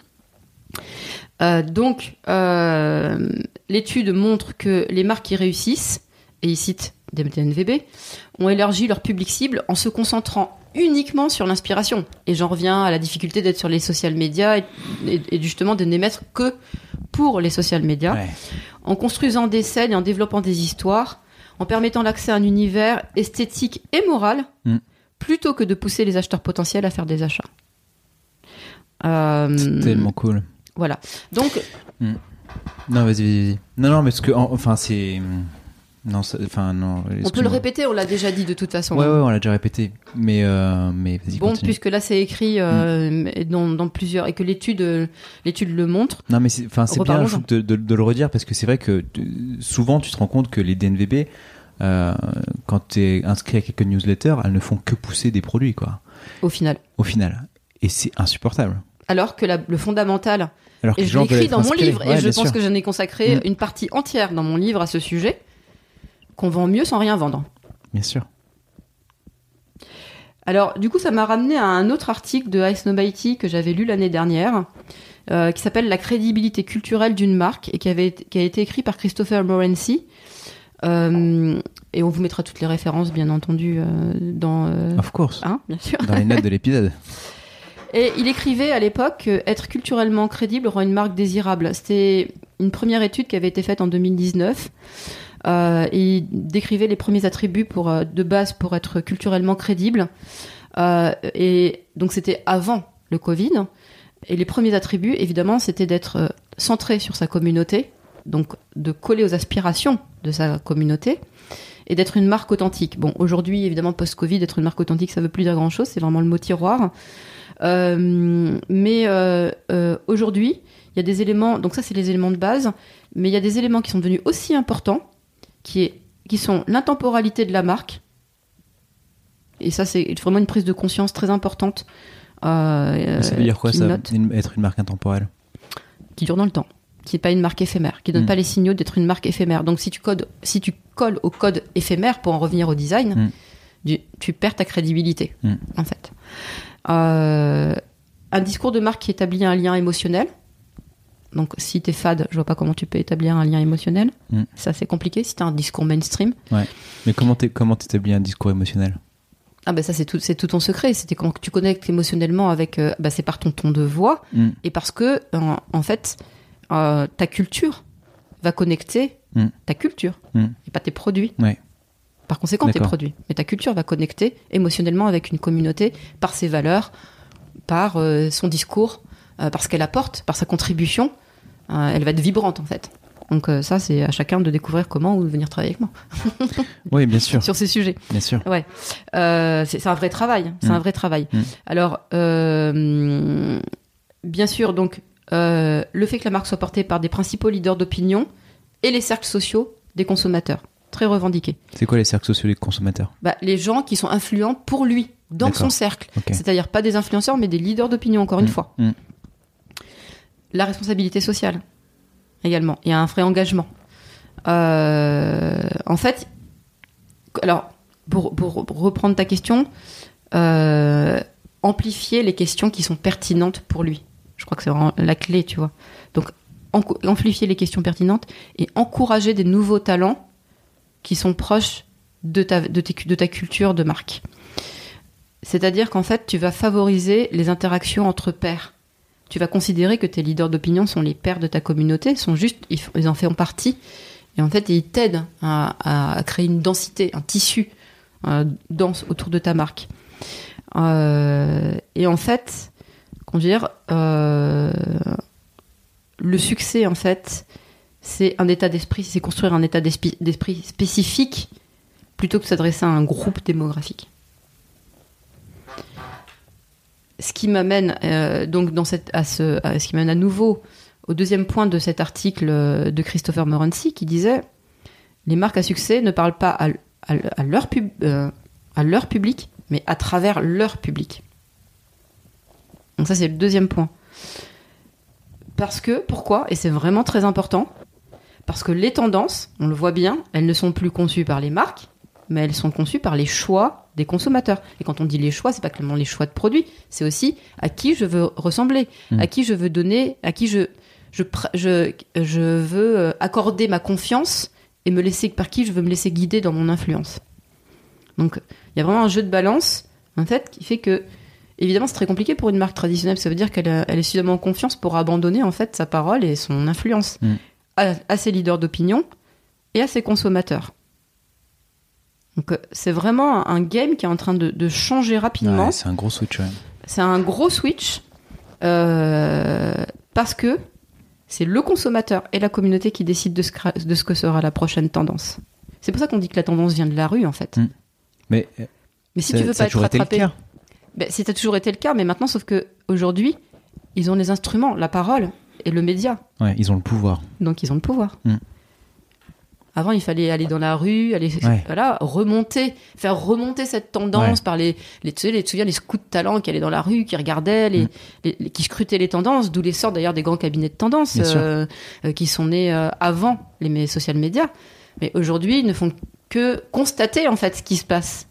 Euh, donc, euh, l'étude montre que les marques qui réussissent, et il cite des D N V B, ont élargi leur public cible en se concentrant uniquement sur l'inspiration. Et j'en reviens à la difficulté d'être sur les social media et, et, et justement de n'émettre que pour les social media. Ouais. En construisant des scènes et en développant des histoires, en permettant l'accès à un univers esthétique et moral, mm. plutôt que de pousser les acheteurs potentiels à faire des achats. Euh, c'est tellement cool. Voilà. Donc... Mm. Non, vas-y, vas-y, vas-y. Non, non, mais parce que, enfin, c'est... Non, enfin, non. On peut le répéter, on l'a déjà dit de toute façon. Ouais, ouais, on l'a déjà répété. Mais, euh, mais vas-y, bon, continue. Puisque là, c'est écrit euh, mm. dans, dans plusieurs... Et que l'étude, l'étude le montre. Non, mais c'est, enfin, c'est bien de, de, de le redire parce que c'est vrai que souvent, tu te rends compte que les D N V B, euh, quand tu es inscrit à quelques newsletters, elles ne font que pousser des produits, quoi. Au final. Au final. Et c'est insupportable. Alors que la, le fondamental... Alors que et je l'ai écrit dans mon livre. Ouais, et je pense sûr. que j'en ai consacré mm. une partie entière dans mon livre à ce sujet. Qu'on vend mieux sans rien vendre. Bien sûr. Alors, du coup, ça m'a ramené à un autre article de Ice Nobody que j'avais lu l'année dernière, euh, qui s'appelle « La crédibilité culturelle d'une marque » et qui, avait, qui a été écrit par Christopher Morency. Euh, et on vous mettra toutes les références, bien entendu, euh, dans... Euh, of course. Hein, bien sûr. Dans les notes de l'épisode. Et il écrivait à l'époque que être culturellement crédible rend une marque désirable. C'était une première étude qui avait été faite en deux mille dix-neuf. Euh, et il décrivait les premiers attributs pour, euh, de base pour être culturellement crédible. Euh, et donc, c'était avant le Covid. Et les premiers attributs, évidemment, c'était d'être euh, centré sur sa communauté, donc de coller aux aspirations de sa communauté, et d'être une marque authentique. Bon, aujourd'hui, évidemment, post-Covid, être une marque authentique, ça veut plus dire grand-chose. C'est vraiment le mot tiroir. Euh, mais euh, euh, aujourd'hui, il y a des éléments... Donc ça, c'est les éléments de base. Mais il y a des éléments qui sont devenus aussi importants, Qui, est, qui sont l'intemporalité de la marque. Et ça, c'est vraiment une prise de conscience très importante. Euh, ça veut dire quoi, ça, note, une, être une marque intemporelle ? Qui dure dans le temps, qui n'est pas une marque éphémère, qui ne donne mmh. pas les signaux d'être une marque éphémère. Donc, si tu, codes, si tu colles au code éphémère, pour en revenir au design, mmh. tu, tu perds ta crédibilité, mmh. en fait. Euh, un discours de marque qui établit un lien émotionnel. Donc, si t'es fade, je vois pas comment tu peux établir un lien émotionnel. Mm. Ça, c'est compliqué si t'as un discours mainstream. Ouais. Mais comment t'es, comment t'établis un discours émotionnel ? Ah ben ça, c'est tout, c'est tout ton secret. C'était quand tu connectes émotionnellement avec... Euh, bah, c'est par ton ton de voix. Mm. Et parce que, en, en fait, euh, ta culture va connecter mm. ta culture mm. et pas tes produits. Ouais. Par conséquent, D'accord. tes produits. Mais ta culture va connecter émotionnellement avec une communauté par ses valeurs, par euh, son discours, euh, par ce qu'elle apporte, par sa contribution. Euh, elle va être vibrante, en fait. Donc euh, ça, c'est à chacun de découvrir comment ou de venir travailler avec moi. Oui, bien sûr. Sur ces sujets. Bien sûr. Ouais. Euh, c'est, c'est un vrai travail. C'est mmh. un vrai travail. Mmh. Alors, euh, bien sûr, donc, euh, le fait que la marque soit portée par des principaux leaders d'opinion et les cercles sociaux des consommateurs, très revendiqués. C'est quoi les cercles sociaux des consommateurs ? Bah, les gens qui sont influents pour lui, dans D'accord. son cercle. Okay. C'est-à-dire pas des influenceurs, mais des leaders d'opinion, encore mmh. une fois. Mmh. La responsabilité sociale, également. Il y a un vrai engagement. Euh, en fait, alors, pour, pour reprendre ta question, euh, amplifier les questions qui sont pertinentes pour lui. Je crois que c'est vraiment la clé, tu vois. Donc, en, amplifier les questions pertinentes et encourager des nouveaux talents qui sont proches de ta, de, tes, de ta culture de marque. C'est-à-dire qu'en fait, tu vas favoriser les interactions entre pairs. Tu vas considérer que tes leaders d'opinion sont les pairs de ta communauté, sont juste, ils, ils en font partie. Et en fait, ils t'aident à, à, à créer une densité, un tissu euh, dense autour de ta marque. Euh, et en fait, comment dire, euh, le succès, en fait, c'est un état d'esprit, c'est construire un état d'esprit, d'esprit spécifique plutôt que de s'adresser à un groupe démographique. Ce qui m'amène euh, donc dans cette, à ce, à, ce qui m'amène à nouveau au deuxième point de cet article de Christopher Morency qui disait les marques à succès ne parlent pas à, à, à, leur, pub, euh, à leur public, mais à travers leur public. Donc ça c'est le deuxième point. Parce que, pourquoi ? Et c'est vraiment très important, parce que les tendances, on le voit bien, elles ne sont plus conçues par les marques, mais elles sont conçues par les choix des consommateurs. Et quand on dit les choix, c'est pas seulement les choix de produits, c'est aussi à qui je veux ressembler, mmh. à qui je veux donner, à qui je, je, je, je veux accorder ma confiance et me laisser, par qui je veux me laisser guider dans mon influence. Donc, il y a vraiment un jeu de balance, en fait, qui fait que, évidemment, c'est très compliqué pour une marque traditionnelle, ça veut dire qu'elle a, elle est suffisamment en confiance pour abandonner, en fait, sa parole et son influence mmh. à, à ses leaders d'opinion et à ses consommateurs. Donc, c'est vraiment un game qui est en train de, de changer rapidement. Ouais, c'est un gros switch, ouais. C'est un gros switch euh, parce que c'est le consommateur et la communauté qui décident de ce, de ce que sera la prochaine tendance. C'est pour ça qu'on dit que la tendance vient de la rue, en fait. Mmh. Mais, mais si tu veux pas être rattrapé... Ben, c'est ça a toujours été le cas, mais maintenant, sauf qu'aujourd'hui, ils ont les instruments, la parole et le média. Ouais, ils ont le pouvoir. Donc, ils ont le pouvoir. Mmh. Avant, il fallait aller dans la rue, aller ouais. voilà, remonter, faire remonter cette tendance ouais. par les, les, tu sais, les, tu te souviens, les scouts de talent qui allaient dans la rue, qui regardaient, les, mmh. les, les, qui scrutaient les tendances, d'où les sortent d'ailleurs des grands cabinets de tendance euh, euh, qui sont nés euh, avant les social médias. Mais aujourd'hui, ils ne font que constater en fait ce qui se passe.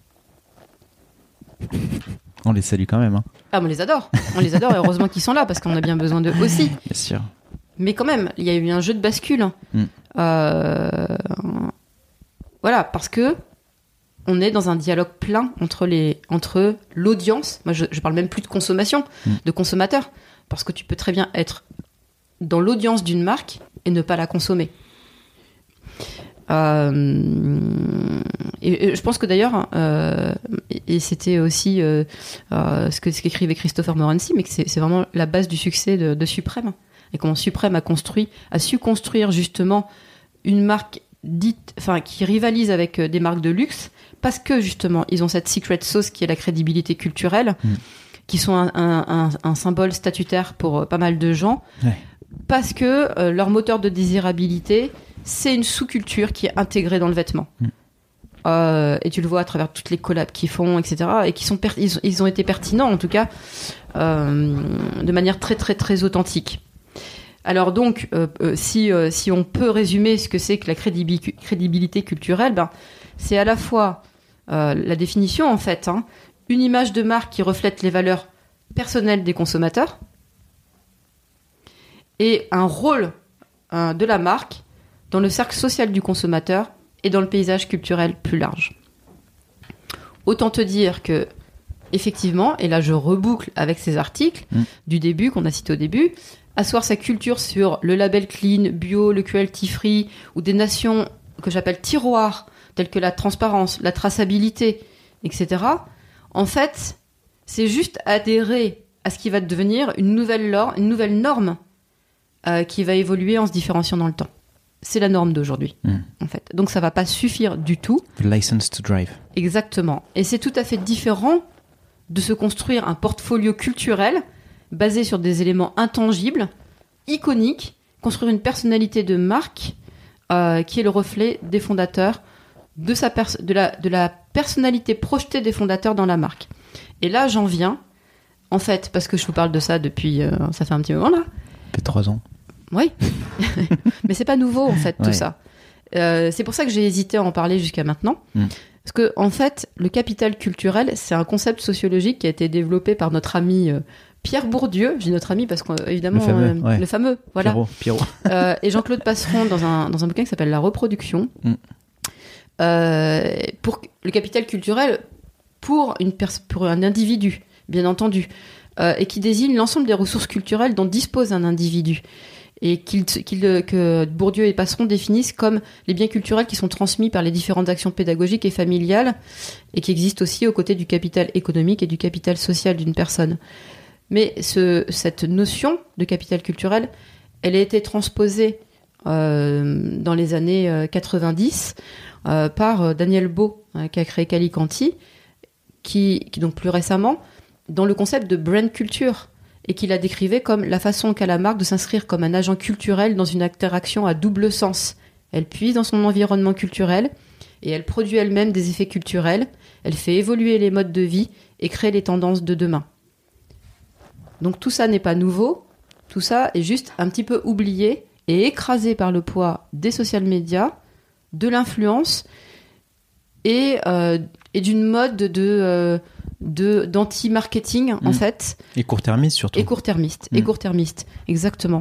On les salue quand même. Hein. Ah, on les adore. On les adore et heureusement qu'ils sont là parce qu'on a bien besoin d'eux aussi. Bien sûr. Mais quand même, il y a eu un jeu de bascule. Mm. Euh... Voilà, parce que on est dans un dialogue plein entre, les... entre l'audience. Moi, je, je parle même plus de consommation, mm. de consommateur. Parce que tu peux très bien être dans l'audience d'une marque et ne pas la consommer. Euh, et, et je pense que d'ailleurs, euh, et, et c'était aussi euh, euh, ce que ce qu'écrivait Christopher Morency, mais que c'est, c'est vraiment la base du succès de, de Suprême, et comment Suprême a construit, a su construire justement une marque dite, enfin qui rivalise avec des marques de luxe, parce que justement ils ont cette secret sauce qui est la crédibilité culturelle, mmh. qui sont un, un, un, un symbole statutaire pour pas mal de gens, ouais. parce que euh, leur moteur de désirabilité c'est une sous-culture qui est intégrée dans le vêtement. Mmh. Euh, et tu le vois à travers toutes les collabs qu'ils font, et cetera. Et qui sont per- ils, ils ont été pertinents, en tout cas, euh, de manière très, très, très authentique. Alors donc, euh, euh, si, euh, si on peut résumer ce que c'est que la crédibi- crédibilité culturelle, ben, c'est à la fois euh, la définition, en fait, hein, une image de marque qui reflète les valeurs personnelles des consommateurs et un rôle euh, de la marque dans le cercle social du consommateur et dans le paysage culturel plus large. Autant te dire que, effectivement, et là je reboucle avec ces articles mmh. du début, qu'on a cités au début, asseoir sa culture sur le label clean, bio, le cruelty free, ou des nations que j'appelle tiroirs, telles que la transparence, la traçabilité, et cetera, en fait, c'est juste adhérer à ce qui va devenir une nouvelle, lor- une nouvelle norme euh, qui va évoluer en se différenciant dans le temps. C'est la norme d'aujourd'hui, mmh. en fait. Donc, ça ne va pas suffire du tout. The license to drive. Exactement. Et c'est tout à fait différent de se construire un portfolio culturel basé sur des éléments intangibles, iconiques, construire une personnalité de marque euh, qui est le reflet des fondateurs, de, sa pers- de, la, de la personnalité projetée des fondateurs dans la marque. Et là, j'en viens, en fait, parce que je vous parle de ça depuis... Euh, ça fait un petit moment, là. Ça fait trois ans. Oui. Mais c'est pas nouveau, en fait, tout ouais. ça. Euh, c'est pour ça que j'ai hésité à en parler jusqu'à maintenant. Mm. Parce que, en fait, le capital culturel, c'est un concept sociologique qui a été développé par notre ami euh, Pierre Bourdieu. J'ai notre ami parce qu'évidemment, le fameux, euh, ouais. le fameux voilà. Pierrot, Pierrot. euh, et Jean-Claude Passeron dans un, dans un bouquin qui s'appelle La reproduction. Mm. Euh, pour le capital culturel, pour, une pers- pour un individu, bien entendu, euh, et qui désigne l'ensemble des ressources culturelles dont dispose un individu. Et qu'il, qu'il, que Bourdieu et Passeron définissent comme les biens culturels qui sont transmis par les différentes actions pédagogiques et familiales et qui existent aussi aux côtés du capital économique et du capital social d'une personne. Mais ce, cette notion de capital culturel, elle a été transposée euh, dans les années euh, quatre-vingt-dix euh, par euh, Daniel Beau, hein, qui a créé Calicanti, qui, qui donc plus récemment, dans le concept de brand culture, et qui la décrivait comme la façon qu'a la marque de s'inscrire comme un agent culturel dans une interaction à double sens. Elle puise dans son environnement culturel et elle produit elle-même des effets culturels, elle fait évoluer les modes de vie et crée les tendances de demain. Donc tout ça n'est pas nouveau, tout ça est juste un petit peu oublié et écrasé par le poids des social médias, de l'influence et, euh, et d'une mode de... Euh, de d'anti-marketing mmh. en fait et court-termiste surtout et court-termiste mmh. et court-termiste exactement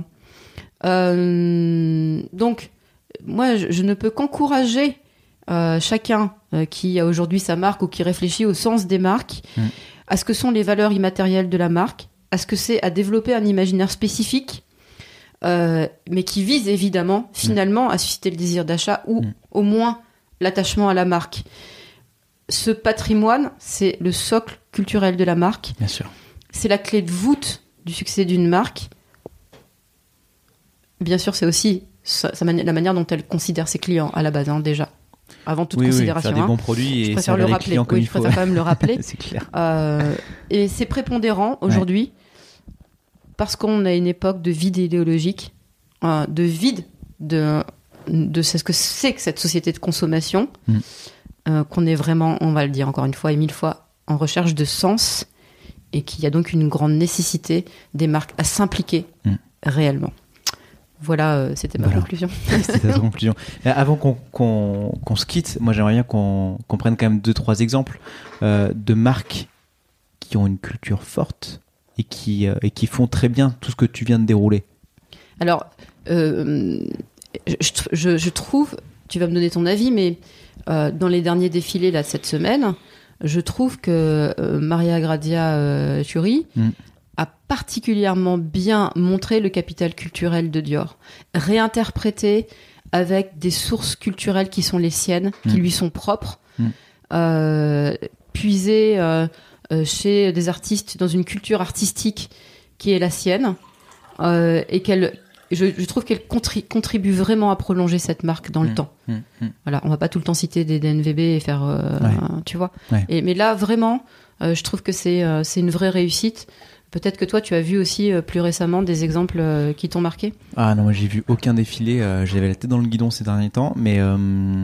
euh, donc moi je, je ne peux qu'encourager euh, chacun euh, qui a aujourd'hui sa marque ou qui réfléchit au sens des marques mmh. à ce que sont les valeurs immatérielles de la marque, à ce que c'est à développer un imaginaire spécifique euh, mais qui vise évidemment finalement mmh. à susciter le désir d'achat ou mmh. au moins l'attachement à la marque. Ce patrimoine, c'est le socle culturel de la marque. Bien sûr. C'est la clé de voûte du succès d'une marque. Bien sûr, c'est aussi sa, sa mani- la manière dont elle considère ses clients à la base, hein, déjà. Avant toute oui, considération. Oui, faire des hein. bons produits je et préfère le rappeler. Oui, je préfère quand même le rappeler. C'est clair. Euh, et c'est prépondérant aujourd'hui ouais. parce qu'on a une époque de vide idéologique, euh, de vide de, de ce que c'est que cette société de consommation. Mm. Euh, qu'on est vraiment, on va le dire encore une fois et mille fois, en recherche de sens et qu'il y a donc une grande nécessité des marques à s'impliquer mmh. réellement. Voilà, euh, c'était ma voilà. conclusion. C'était ta conclusion. Et avant qu'on, qu'on, qu'on se quitte, moi j'aimerais bien qu'on, qu'on prenne quand même deux, trois exemples euh, de marques qui ont une culture forte et qui, euh, et qui font très bien tout ce que tu viens de dérouler. Alors, euh, je, je, je trouve, tu vas me donner ton avis, mais Euh, dans les derniers défilés là, cette semaine, je trouve que euh, Maria Grazia euh, Chiuri mm. a particulièrement bien montré le capital culturel de Dior, réinterprété avec des sources culturelles qui sont les siennes, mm. qui lui sont propres, mm. euh, puisé euh, euh, chez des artistes dans une culture artistique qui est la sienne, euh, et qu'elle Je, je trouve qu'elle contri- contribue vraiment à prolonger cette marque dans le mmh, temps. Mmh, mmh. Voilà, on va pas tout le temps citer des D N V B et faire, euh, ouais. un, tu vois. Ouais. Et, mais là, vraiment, euh, je trouve que c'est, euh, c'est une vraie réussite. Peut-être que toi, tu as vu aussi euh, plus récemment des exemples euh, qui t'ont marqué. Ah non, moi j'ai vu aucun défilé. Euh, j'avais la tête dans le guidon ces derniers temps, mais euh,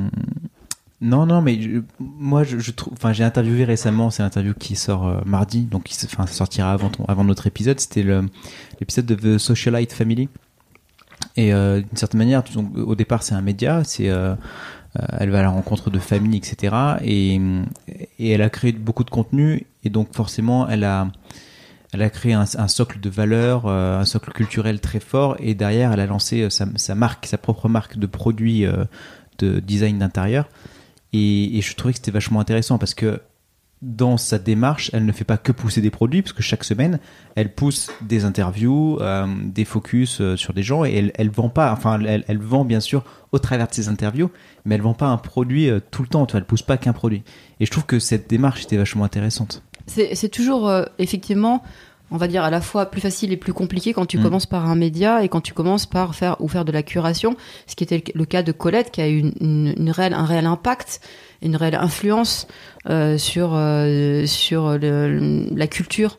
non, non, mais je, moi je, je trouve. Enfin, j'ai interviewé récemment. C'est l'interview qui sort euh, mardi, donc qui, enfin, ça sortira avant ton, avant notre épisode. C'était le, l'épisode de The Socialite Family. Et euh, d'une certaine manière, donc, au départ, c'est un média, c'est, euh, euh, elle va à la rencontre de familles, et cetera. Et, et elle a créé beaucoup de contenu, et donc forcément, elle a, elle a créé un, un socle de valeurs, euh, un socle culturel très fort, et derrière, elle a lancé sa, sa marque, sa propre marque de produits euh, de design d'intérieur. Et, et je trouvais que c'était vachement intéressant parce que dans sa démarche, elle ne fait pas que pousser des produits, parce que chaque semaine, elle pousse des interviews, euh, des focus euh, sur des gens, et elle, elle vend pas, enfin, elle, elle vend bien sûr au travers de ses interviews, mais elle vend pas un produit euh, tout le temps, tu vois, elle pousse pas qu'un produit. Et je trouve que cette démarche était vachement intéressante. C'est, c'est toujours, euh, effectivement, on va dire à la fois plus facile et plus compliqué quand tu mmh. commences par un média et quand tu commences par faire ou faire de la curation, ce qui était le, le cas de Colette, qui a eu une, une, une réelle, un réel impact, une réelle influence euh, sur euh, sur le, la culture mmh.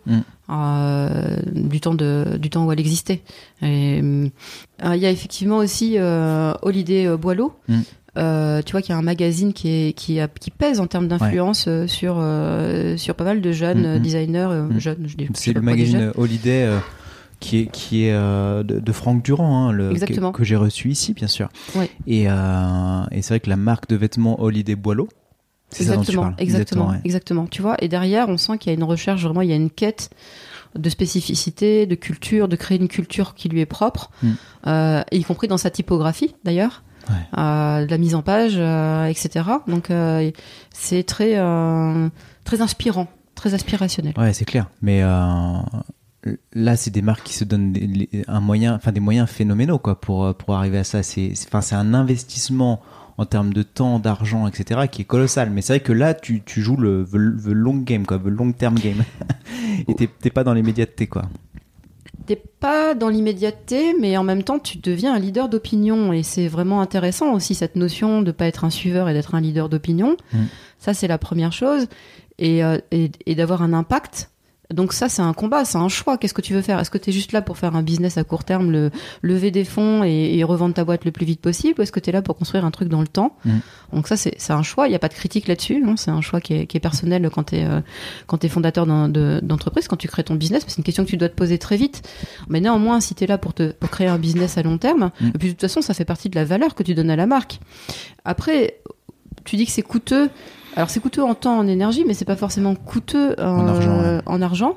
euh, du temps de du temps où elle existait. Et euh, il y a effectivement aussi euh, Holiday Boileau. Mm. Euh, tu vois qu'il y a un magazine qui est qui a, qui pèse en termes d'influence ouais. euh, sur euh, sur pas mal de jeunes mm-hmm. designers euh, mm. jeunes. Je dis, c'est je le magazine Holiday euh, qui est qui est euh, de, de Franck Durand, hein, le, Exactement. Que, que j'ai reçu ici, bien sûr. Ouais. Et euh, et c'est vrai que la marque de vêtements Holiday Boileau. C'est exactement, ça dont tu parles. Exactement, exactement, ouais. exactement. Tu vois, et derrière, on sent qu'il y a une recherche vraiment, il y a une quête de spécificité, de culture, de créer une culture qui lui est propre, mm. euh, et y compris dans sa typographie d'ailleurs. Ouais. Euh, de la mise en page, euh, et cetera. Donc euh, c'est très euh, très inspirant, très aspirationnel. Ouais, c'est clair. Mais euh, là, c'est des marques qui se donnent des, les, un moyen, enfin des moyens phénoménaux quoi pour pour arriver à ça. C'est, enfin c'est, c'est un investissement en termes de temps, d'argent, et cetera qui est colossal. Mais c'est vrai que là, tu tu joues le the, the long game quoi, the long term game. Et t'es, t'es pas dans l'immédiateté quoi. T'es pas dans l'immédiateté, mais en même temps, tu deviens un leader d'opinion. Et c'est vraiment intéressant aussi, cette notion de pas être un suiveur et d'être un leader d'opinion. Mmh. Ça, c'est la première chose. Et, euh, et, et d'avoir un impact. Donc ça, c'est un combat, c'est un choix. Qu'est-ce que tu veux faire ? Est-ce que tu es juste là pour faire un business à court terme, le, lever des fonds et, et revendre ta boîte le plus vite possible ? Ou est-ce que tu es là pour construire un truc dans le temps ? mmh. Donc ça, c'est, c'est un choix. Il n'y a pas de critique là-dessus. Hein. C'est un choix qui est, qui est personnel quand tu es euh, quand t'es fondateur d'un, de, d'entreprise, quand tu crées ton business. C'est une question que tu dois te poser très vite. Mais néanmoins, si tu es là pour, te, pour créer un business à long terme, mmh. et puis de toute façon, ça fait partie de la valeur que tu donnes à la marque. Après, tu dis que c'est coûteux. Alors c'est coûteux en temps, en énergie, mais c'est pas forcément coûteux en, en argent. Euh, ouais. en argent.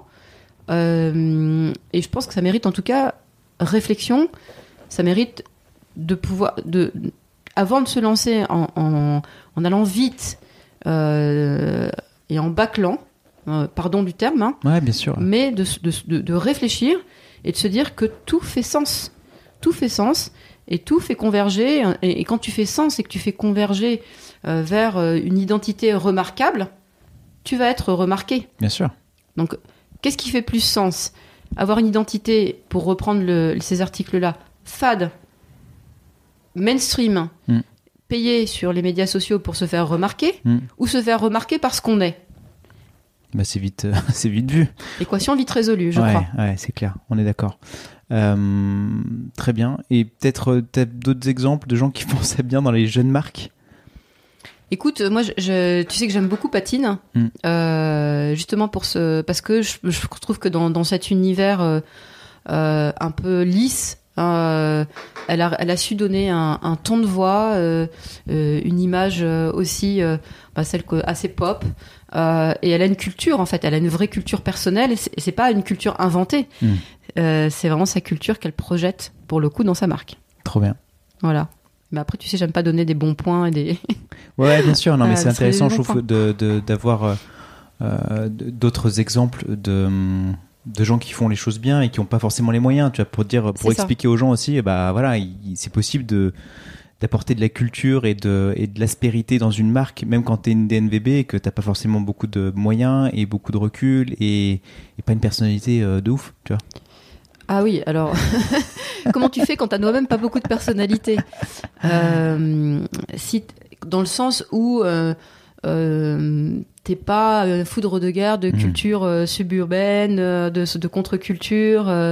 Euh, et je pense que ça mérite en tout cas réflexion. Ça mérite de pouvoir, de, avant de se lancer en, en, en allant vite euh, et en bâclant, euh, pardon du terme, hein, ouais, bien sûr. mais de, de, de, de réfléchir et de se dire que tout fait sens. Tout fait sens et tout fait converger. Et, et quand tu fais sens et que tu fais converger euh, vers une identité remarquable, tu vas être remarqué. Bien sûr. Donc, qu'est-ce qui fait plus sens ? Avoir une identité, pour reprendre le, ces articles-là, fade, mainstream, mm. payé sur les médias sociaux pour se faire remarquer, mm. ou se faire remarquer parce qu'on est ? Bah c'est vite, euh, c'est vite vu. Équation vite résolue, je ouais, crois. Ouais, c'est clair, on est d'accord. Euh, très bien. Et peut-être, peut-être d'autres exemples de gens qui font ça bien dans les jeunes marques ? Écoute, moi, je, je, tu sais que j'aime beaucoup Patine, mm. euh, justement pour ce, parce que je, je trouve que dans, dans cet univers euh, euh, un peu lisse, euh, elle, a, elle a su donner un, un ton de voix, euh, euh, une image aussi, euh, bah, celle que, assez pop, euh, et elle a une culture en fait, elle a une vraie culture personnelle, et c'est, et c'est pas une culture inventée, mm. euh, c'est vraiment sa culture qu'elle projette pour le coup dans sa marque. Trop bien. Voilà. Mais après, tu sais, j'aime pas donner des bons points et des. Ouais, bien sûr. Non, mais ah, c'est intéressant, je trouve, de, de, d'avoir euh, d'autres exemples de, de gens qui font les choses bien et qui n'ont pas forcément les moyens. Tu vois, pour dire, pour c'est expliquer ça. Aux gens aussi, bah voilà, il, c'est possible de d'apporter de la culture et de et de l'aspérité dans une marque, même quand t'es une D N V B et que t'as pas forcément beaucoup de moyens et beaucoup de recul et, et pas une personnalité euh, de ouf, tu vois. Ah oui, alors comment tu fais quand t'as toi-même pas beaucoup de personnalité ? euh, si dans le sens où euh, euh, t'es pas euh, foudre de guerre de culture euh, suburbaine, euh, de, de contre-culture, euh,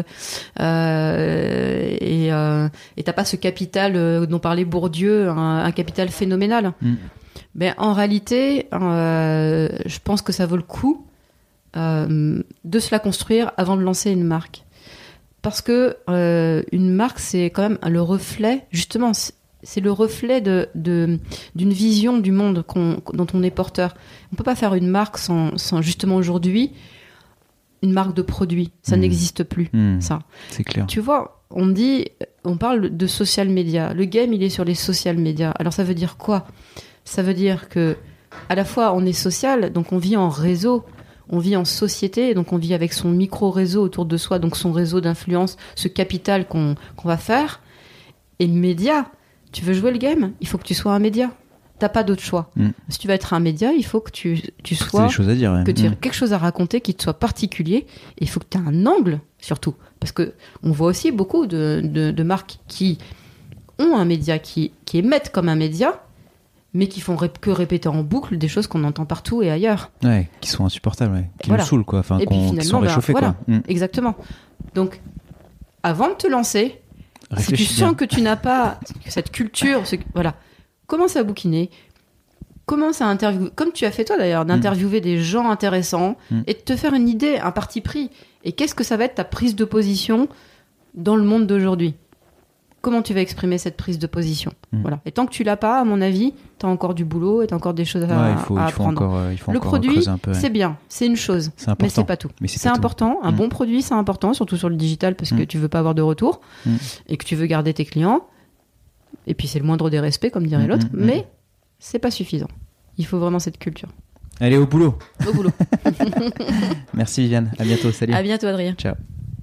euh, et, euh, et t'as pas ce capital euh, dont parlait Bourdieu, un, un capital phénoménal. Mm. Mais en réalité, euh, je pense que ça vaut le coup euh, de se la construire avant de lancer une marque. Parce que euh, une marque, c'est quand même le reflet, justement, c'est le reflet de, de, d'une vision du monde qu'on, dont on est porteur. On ne peut pas faire une marque sans, sans, justement, aujourd'hui, une marque de produit. Ça mmh. n'existe plus, mmh. ça. C'est clair. Tu vois, on dit, on parle de social media. Le game, il est sur les social media. Alors, ça veut dire quoi ? Ça veut dire que, à la fois, on est social, donc on vit en réseau. On vit en société, et donc on vit avec son micro-réseau autour de soi, donc son réseau d'influence, ce capital qu'on, qu'on va faire. Et le média, tu veux jouer le game, il faut que tu sois un média. T'as pas d'autre choix. Mm. Si tu vas être un média, il faut que tu, tu sois... C'est des choses à dire, ouais. Que tu aies mm. quelque chose à raconter qui te soit particulier, et il faut que tu aies un angle, surtout. Parce que on voit aussi beaucoup de, de, de marques qui ont un média, qui, qui émettent comme un média, mais qui font ré- que répéter en boucle des choses qu'on entend partout et ailleurs. Ouais, qui sont insupportables, ouais. Qui Voilà. nous saoulent, quoi. Enfin, Et puis qu'on, qui finalement, sont ben, réchauffés, voilà, quoi. Mm. exactement. Donc, avant de te lancer, si tu Réfléchis sens bien. que tu n'as pas cette culture, ce- voilà, commence à bouquiner, commence à interviewer, comme tu as fait toi d'ailleurs, d'interviewer mm. des gens intéressants mm. et de te faire une idée, un parti pris. Et qu'est-ce que ça va être ta prise de position dans le monde d'aujourd'hui ? Comment tu vas exprimer cette prise de position ? mm. Voilà. Et tant que tu l'as pas, à mon avis, tu as encore du boulot et tu as encore des choses à, ouais, il faut, à il faut apprendre. Encore, euh, il faut le encore produit, creuser un peu, ouais. c'est bien, c'est une chose, c'est important. mais c'est pas tout. Mais c'est c'est pas important, tout. un mm. bon produit, c'est important, surtout sur le digital, parce mm. que tu veux pas avoir de retour mm. et que tu veux garder tes clients. Et puis c'est le moindre des respects, comme dirait mm. l'autre, mm. mais c'est pas suffisant. Il faut vraiment cette culture. Allez, au boulot. Au boulot. Merci Viviane, à bientôt, salut. À bientôt Adrien. Ciao.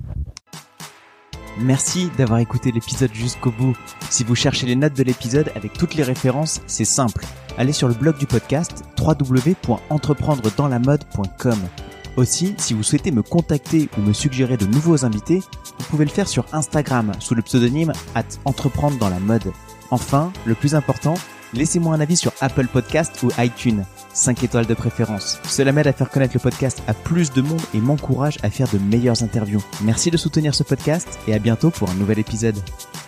Merci d'avoir écouté l'épisode jusqu'au bout. Si vous cherchez les notes de l'épisode avec toutes les références, c'est simple. Allez sur le blog du podcast w w w point entreprendre dans la mode point com. Aussi, si vous souhaitez me contacter ou me suggérer de nouveaux invités, vous pouvez le faire sur Instagram sous le pseudonyme arobase entreprendre dans la mode. Enfin, le plus important, laissez-moi un avis sur Apple Podcast ou iTunes. cinq étoiles de préférence. Cela m'aide à faire connaître le podcast à plus de monde et m'encourage à faire de meilleures interviews. Merci de soutenir ce podcast et à bientôt pour un nouvel épisode.